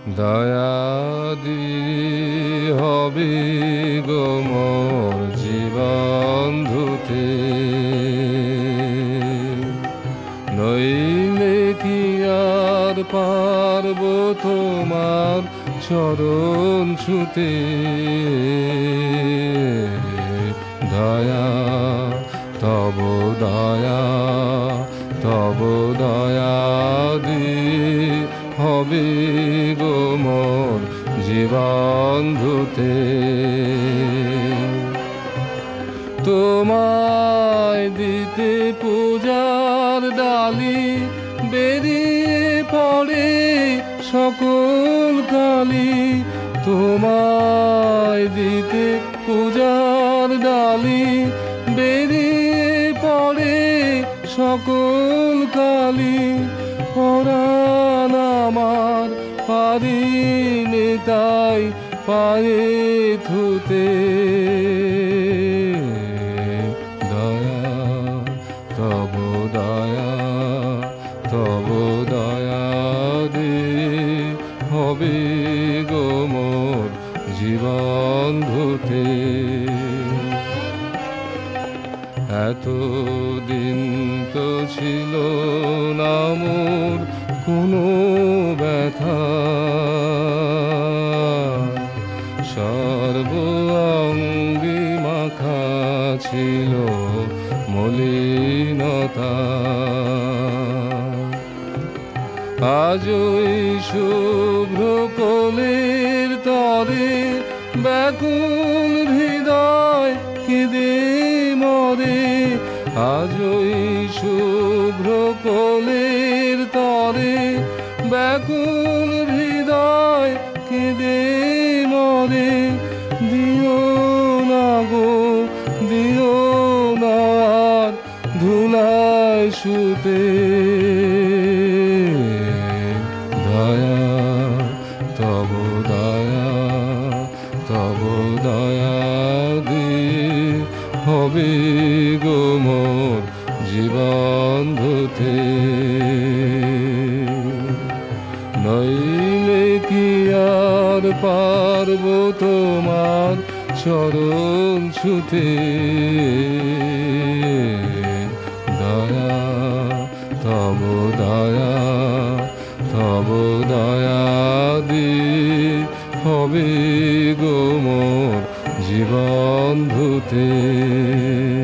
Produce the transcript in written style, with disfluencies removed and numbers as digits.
দয়া দি হবে গো মোর জীবন ধুতে, নইলে কি আর পারব তোমার চরণ ছুতে। দয়া তব দয়া, তব দয়া দি হবে গো মোর জীবন ধুতে। তোমায় দিতে পূজার ডালি বেরিয়ে পড়ে সকল কালি, তোমায় দিতে পূজার ডালি বেরিয়ে পড়ে সকল কালি। পরাণ আমার পারিনি তাই পায়ে ধুতে। দয়া তব দয়া, তব দয়া দে হবে গো মোর জীবন ধুতে। এতদিন তো ছিল না মোর কোনো ব্যথা, সর্ব অঙ্গে মাখা ছিল মলিনতা। আজ ওই শুভ্র কোলের তরে ব্যাকুল হৃদয় কেঁদে মরে। আজ ওই শুভ্র কোলের তরে ব্যাকুল হৃদয় কেঁদে মরে। দিও না গো দিও না আর ধুলায় শুতে। দয়া তব দয়া, তব দয়া দি হবে গো মোর জীবন ধুতে। নইলে কি আর পারব তোমার চরণ ছুতে। দয়া তব দয়া, তব দয়া দি হবে গো মোর জীবন ধুতে।